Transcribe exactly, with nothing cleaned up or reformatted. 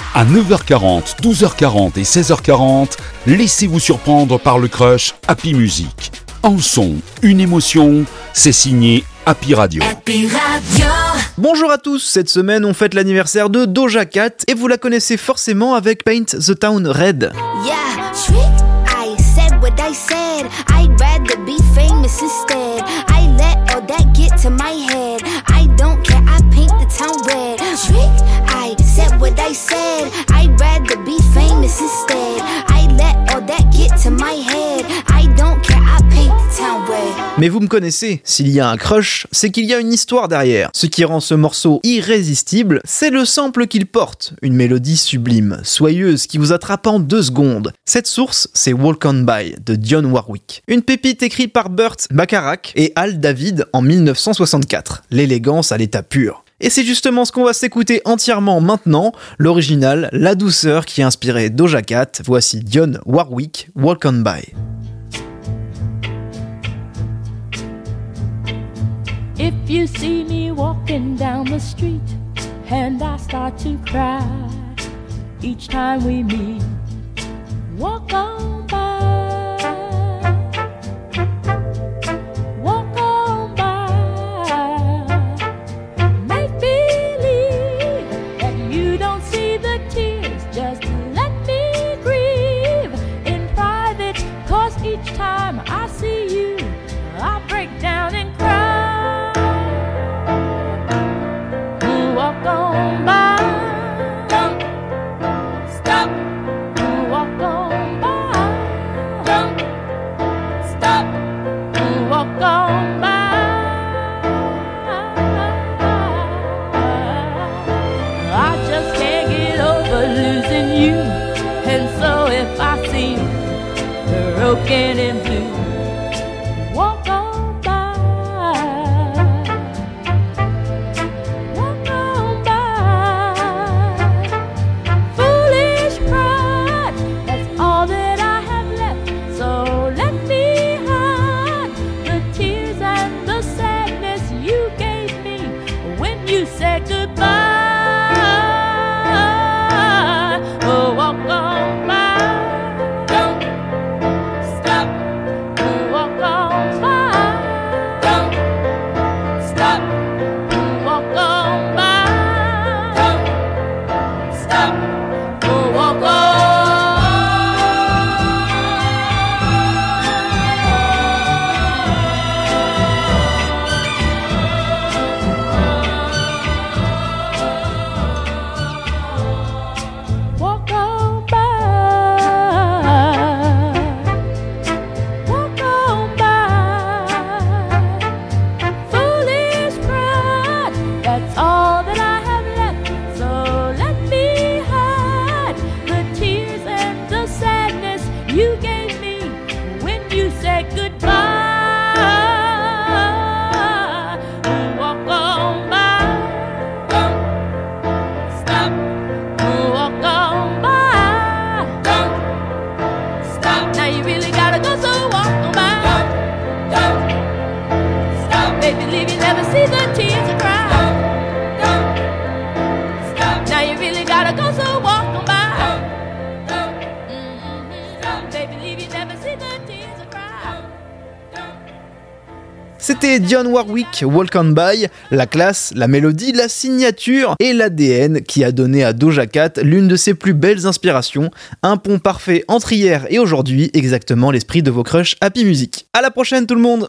À neuf heures quarante, douze heures quarante et seize heures quarante, laissez-vous surprendre par le crush Happy Music. Un son, une émotion, c'est signé Happy Radio. Happy Radio. Bonjour à tous, cette semaine on fête l'anniversaire de Doja Cat et vous la connaissez forcément avec Paint the Town Red. Yeah, I said what I said. I'd rather be famous instead. I let all that get to my head. I don't care, I paint the town red. I said what I said. I'd rather be famous instead. I let all that get to my head. I don't care, I paint the town red. Mais vous me connaissez, s'il y a un crush, c'est qu'il y a une histoire derrière. Ce qui rend ce morceau irrésistible, c'est le sample qu'il porte. Une mélodie sublime, soyeuse, qui vous attrape en deux secondes. Cette source, c'est Walk On By de Dionne Warwick. Une pépite écrite par Burt Bacharach et Al David en dix-neuf cent soixante-quatre. L'élégance à l'état pur. Et c'est justement ce qu'on va s'écouter entièrement maintenant, l'original, la douceur qui a inspiré Doja Cat. Voici Dionne Warwick, Walk On By. If you see me walking down the street and I start to cry each time we meet, walk on by, walk on by, make believe that you don't see the tears, just let me grieve in private, 'cause each time I see you, I break down and cry. Walk on by, don't stop. Walk on by, don't stop. Walk on by. I just can't get over losing you, and so if I seem broken and blue, walk on by. C'était Dionne Warwick, Walk On By, la classe, la mélodie, la signature et l'A D N qui a donné à Doja Cat l'une de ses plus belles inspirations. Un pont parfait entre hier et aujourd'hui, exactement l'esprit de vos crushs Happy Music. À la prochaine tout le monde!